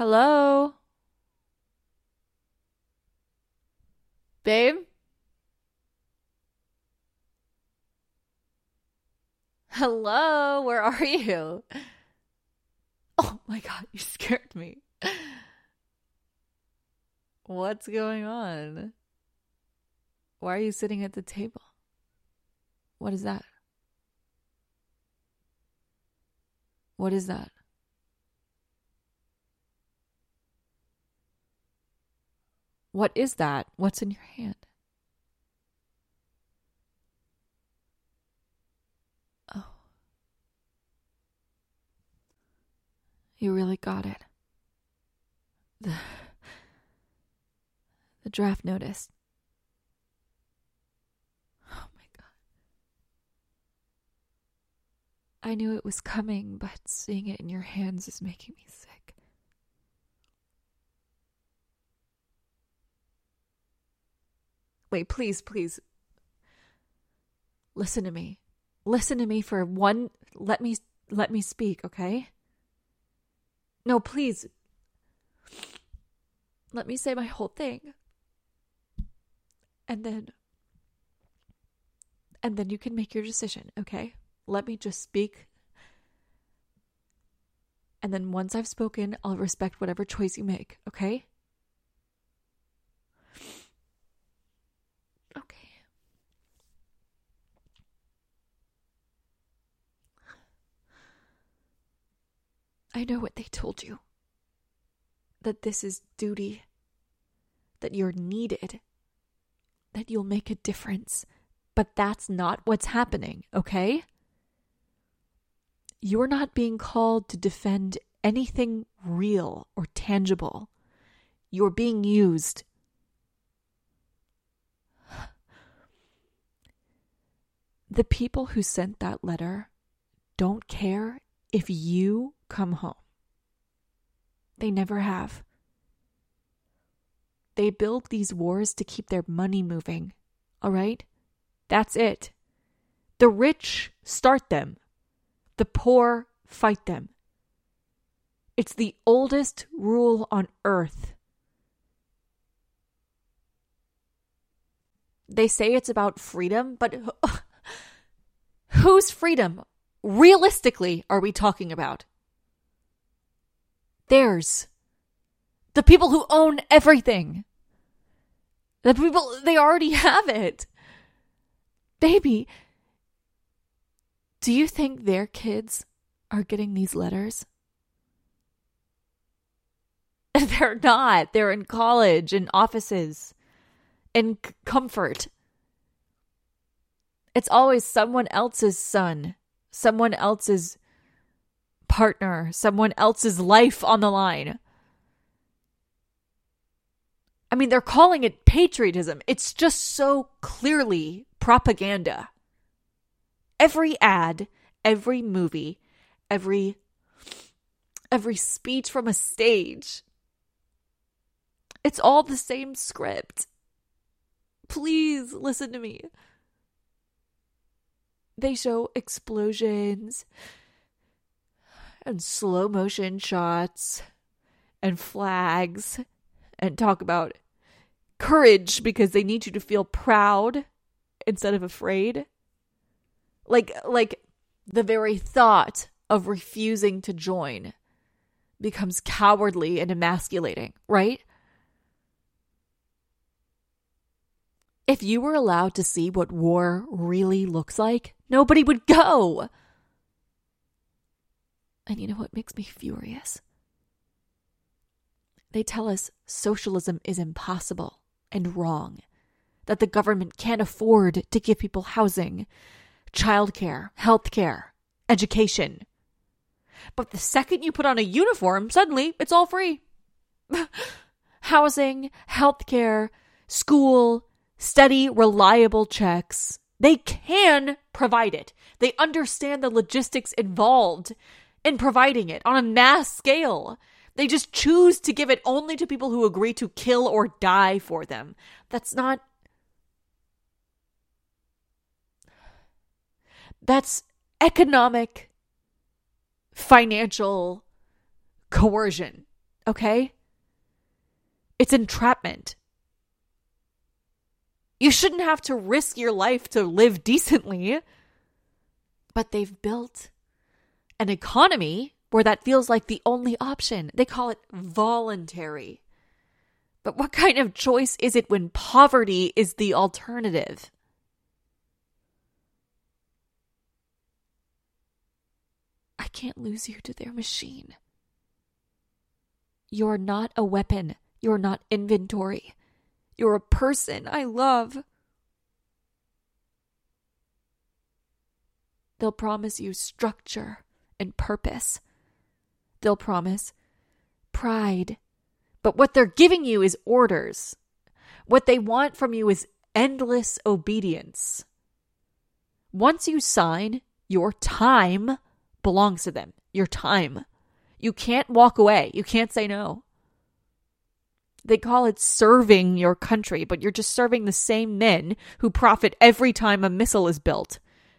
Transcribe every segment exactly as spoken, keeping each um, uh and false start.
Hello? Babe? Hello? Where are you? Oh my god, you scared me. What's going on? Why are you sitting at the table? What is that? What is that? What is that? What's in your hand? Oh. You really got it. The, the draft notice. Oh my god. I knew it was coming, but seeing it in your hands is making me sick. Wait, please, please. Listen to me. Listen to me for one. Let me, let me speak, okay? No, please. Let me say my whole thing. And then, and then you can make your decision, okay? Let me just speak. And then once I've spoken, I'll respect whatever choice you make, okay? Okay. I know what they told you. That this is duty. That you're needed. That you'll make a difference. But that's not what's happening, okay? You're not being called to defend anything real or tangible. You're being used. The people who sent that letter don't care if you come home. They never have. They build these wars to keep their money moving, all right? That's it. The rich start them. The poor fight them. It's the oldest rule on earth. They say it's about freedom, but whose freedom, realistically, are we talking about? Theirs. The people who own everything. The people, they already have it. Baby, do you think their kids are getting these letters? They're not. They're in college, in offices, in c- comfort. It's always someone else's son, someone else's partner, someone else's life on the line. I mean, they're calling it patriotism. It's just so clearly propaganda. Every ad, every movie, every every speech from a stage. It's all the same script. Please listen to me. They show explosions and slow motion shots and flags and talk about courage because they need you to feel proud instead of afraid. Like, like the very thought of refusing to join becomes cowardly and emasculating, right? If you were allowed to see what war really looks like, nobody would go. And you know what makes me furious? They tell us socialism is impossible and wrong, that the government can't afford to give people housing, childcare, healthcare, education. But the second you put on a uniform, suddenly it's all free. Housing, healthcare, school, steady, reliable checks. They can provide it. They understand the logistics involved in providing it on a mass scale. They just choose to give it only to people who agree to kill or die for them. That's not... That's economic, financial coercion. okay? It's entrapment. You shouldn't have to risk your life to live decently. But they've built an economy where that feels like the only option. They call it voluntary. But what kind of choice is it when poverty is the alternative? I can't lose you to their machine. You're not a weapon. You're not inventory. You're a person I love. They'll promise you structure and purpose. They'll promise pride. But what they're giving you is orders. What they want from you is endless obedience. Once you sign, your time belongs to them. Your time. You can't walk away. You can't say no. They call it serving your country, but you're just serving the same men who profit every time a missile is built.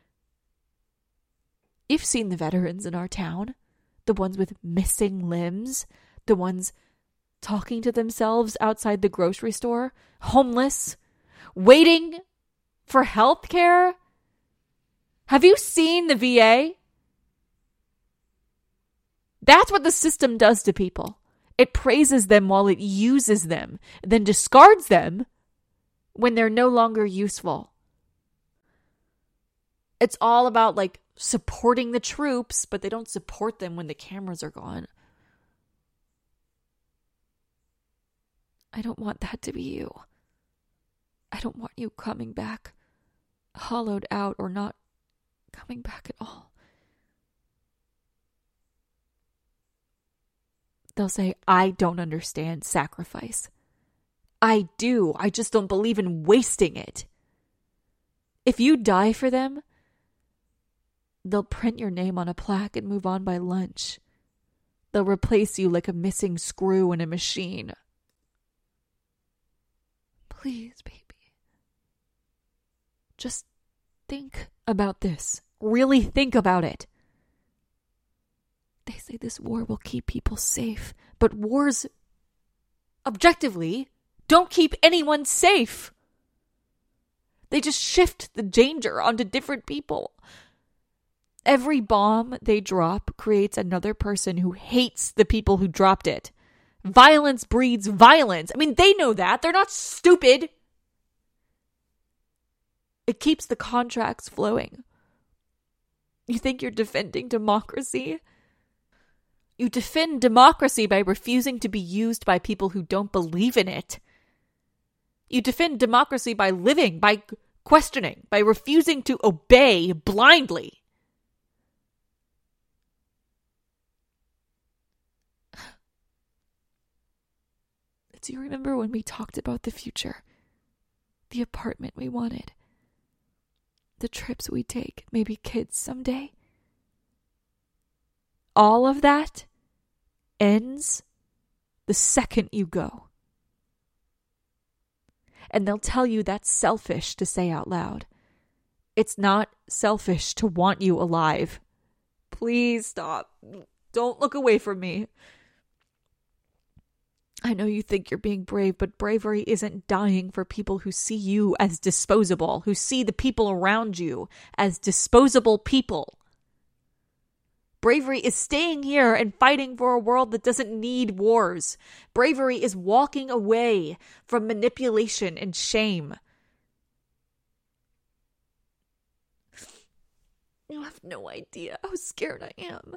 You've seen the veterans in our town. The ones with missing limbs. The ones talking to themselves outside the grocery store. Homeless. Waiting for health care. Have you seen the V A? That's what the system does to people. It praises them while it uses them, then discards them when they're no longer useful. It's all about like supporting the troops, but they don't support them when the cameras are gone. I don't want that to be you. I don't want you coming back hollowed out or not coming back at all. They'll say, I don't understand sacrifice. I do. I just don't believe in wasting it. If you die for them, they'll print your name on a plaque and move on by lunch. They'll replace you like a missing screw in a machine. Please, baby. Just think about this. Really think about it. They say this war will keep people safe, but wars, objectively, don't keep anyone safe. They just shift the danger onto different people. Every bomb they drop creates another person who hates the people who dropped it. Violence breeds violence. I mean, they know that. They're not stupid. It keeps the contracts flowing. You think you're defending democracy? You defend democracy by refusing to be used by people who don't believe in it. You defend democracy by living, by questioning, by refusing to obey blindly. Do you remember when we talked about the future? The apartment we wanted. The trips we take, maybe kids someday. All of that ends the second you go. And they'll tell you that's selfish to say out loud. It's not selfish to want you alive. Please stop. Don't look away from me. I know you think you're being brave, but bravery isn't dying for people who see you as disposable, who see the people around you as disposable people. Bravery is staying here and fighting for a world that doesn't need wars. Bravery is walking away from manipulation and shame. You have no idea how scared I am.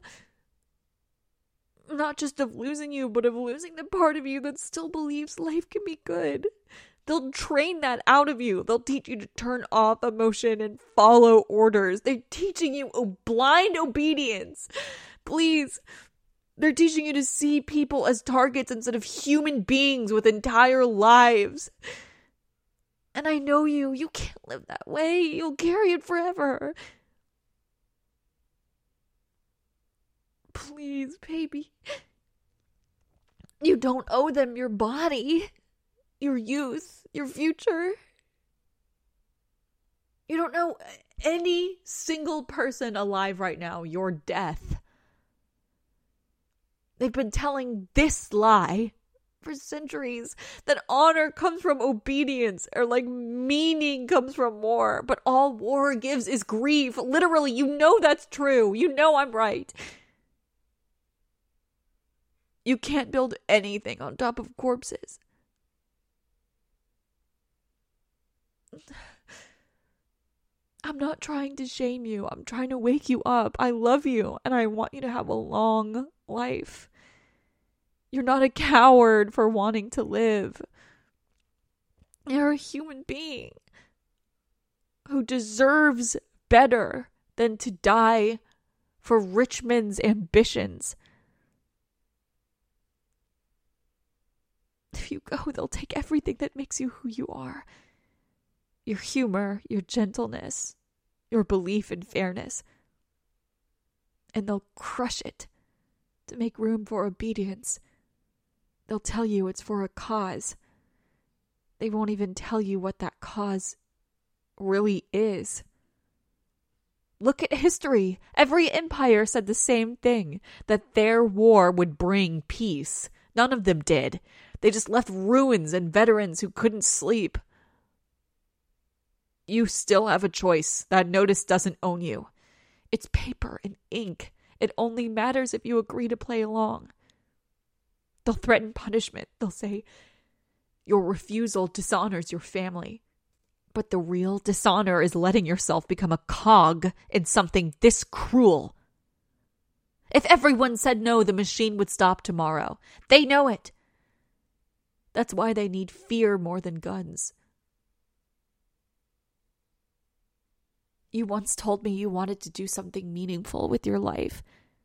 Not just of losing you, but of losing the part of you that still believes life can be good. They'll train that out of you. They'll teach you to turn off emotion and follow orders. They're teaching you a blind obedience. Please. They're teaching you to see people as targets instead of human beings with entire lives. And I know you. You can't live that way. You'll carry it forever. Please, baby. You don't owe them your body, your youth, your future. You don't know any single person alive right now your death. They've been telling this lie for centuries, that honor comes from obedience, or like meaning comes from war, but all war gives is grief. Literally, you know that's true. You know I'm right. You can't build anything on top of corpses. I'm not trying to shame you. I'm trying to wake you up. I love you, and I want you to have a long life. You're not a coward for wanting to live. You're a human being who deserves better than to die for rich men's ambitions. If you go, they'll take everything that makes you who you are. Your humor, your gentleness, your belief in fairness. And they'll crush it to make room for obedience. They'll tell you it's for a cause. They won't even tell you what that cause really is. Look at history. Every empire said the same thing, that their war would bring peace. None of them did. They just left ruins and veterans who couldn't sleep. You still have a choice. That notice doesn't own you. It's paper and ink. It only matters if you agree to play along. They'll threaten punishment. They'll say, your refusal dishonors your family. But the real dishonor is letting yourself become a cog in something this cruel. If everyone said no, the machine would stop tomorrow. They know it. That's why they need fear more than guns. You once told me you wanted to do something meaningful with your life.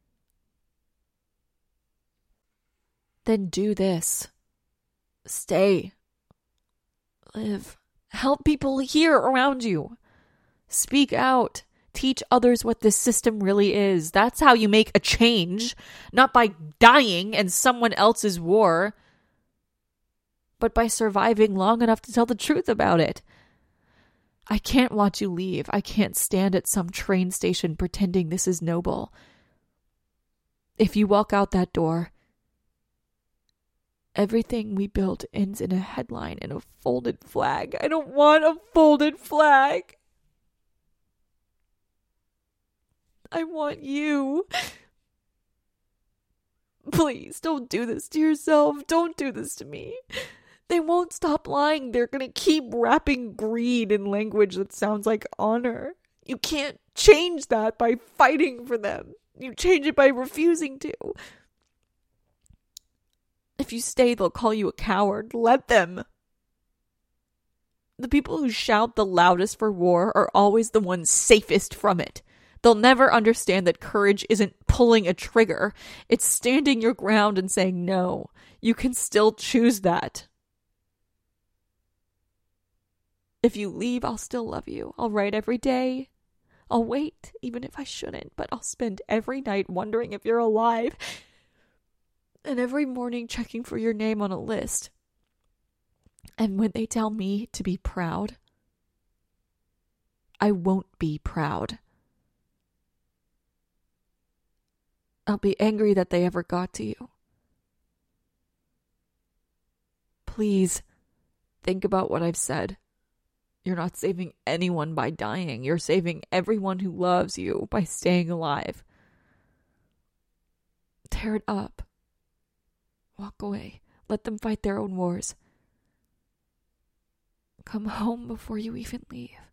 Then do this. Stay. Live. Help people here around you. Speak out. Teach others what this system really is. That's how you make a change. Not by dying in someone else's war, but by surviving long enough to tell the truth about it. I can't watch you leave. I can't stand at some train station pretending this is noble. If you walk out that door, everything we built ends in a headline and a folded flag. I don't want a folded flag. I want you. Please, don't do this to yourself. Don't do this to me. They won't stop lying. They're going to keep wrapping greed in language that sounds like honor. You can't change that by fighting for them. You change it by refusing to. If you stay, they'll call you a coward. Let them. The people who shout the loudest for war are always the ones safest from it. They'll never understand that courage isn't pulling a trigger. It's standing your ground and saying no. You can still choose that. If you leave, I'll still love you. I'll write every day. I'll wait, even if I shouldn't, but I'll spend every night wondering if you're alive. And every morning checking for your name on a list. And when they tell me to be proud, I won't be proud. I'll be angry that they ever got to you. Please, think about what I've said. You're not saving anyone by dying. You're saving everyone who loves you by staying alive. Tear it up. Walk away. Let them fight their own wars. Come home before you even leave.